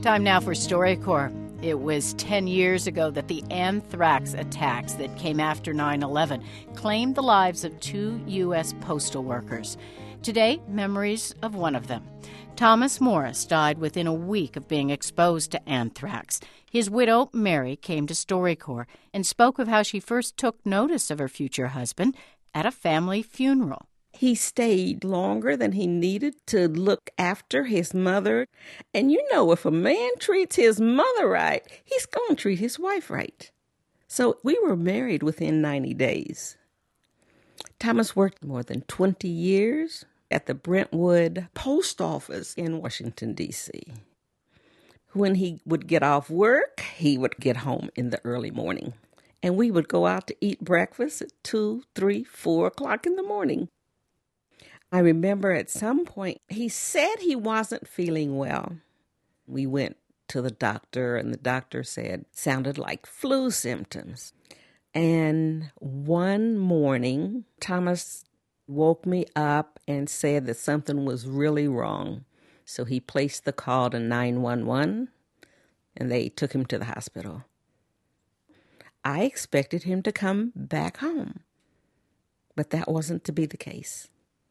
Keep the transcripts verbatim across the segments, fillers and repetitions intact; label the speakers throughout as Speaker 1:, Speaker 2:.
Speaker 1: Time now for StoryCorps. It was ten years ago that the anthrax attacks that came after nine eleven claimed the lives of two U S postal workers. Today, memories of one of them. Thomas Morris died within a week of being exposed to anthrax. His widow, Mary, came to StoryCorps and spoke of how she first took notice of her future husband at a family funeral.
Speaker 2: He stayed longer than he needed to look after his mother. And you know, if a man treats his mother right, he's going to treat his wife right. So we were married within ninety days. Thomas worked more than twenty years at the Brentwood Post Office in Washington, D C When he would get off work, he would get home in the early morning. And we would go out to eat breakfast at two, three, four o'clock in the morning. I remember at some point, he said he wasn't feeling well. We went to the doctor, and the doctor said it sounded like flu symptoms. And one morning, Thomas woke me up and said that something was really wrong. So he placed the call to nine one one, and they took him to the hospital. I expected him to come back home, but that wasn't to be the case.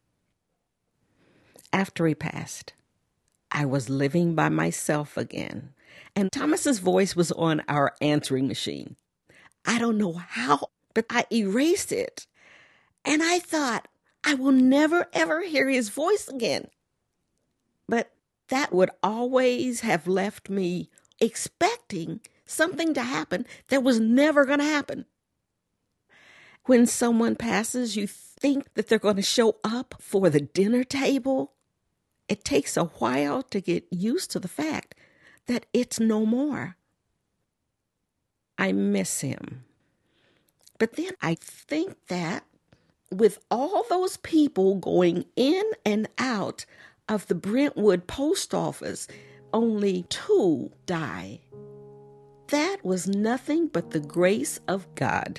Speaker 2: After he passed, I was living by myself again, and Thomas's voice was on our answering machine. I don't know how, but I erased it, and I thought, I will never, ever hear his voice again. But that would always have left me expecting something to happen that was never going to happen. When someone passes, you think that they're going to show up for the dinner table. It takes a while to get used to the fact that it's no more. I miss him. But then I think that with all those people going in and out of the Brentwood Post Office, only two die. That was nothing but the grace of God.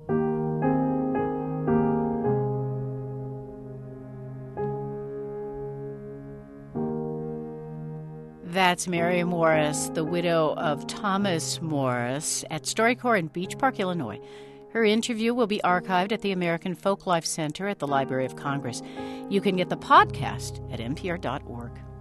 Speaker 1: That's Mary Morris, the widow of Thomas Morris, at StoryCorps in Beach Park, Illinois. Her interview will be archived at the American Folklife Center at the Library of Congress. You can get the podcast at N P R dot org.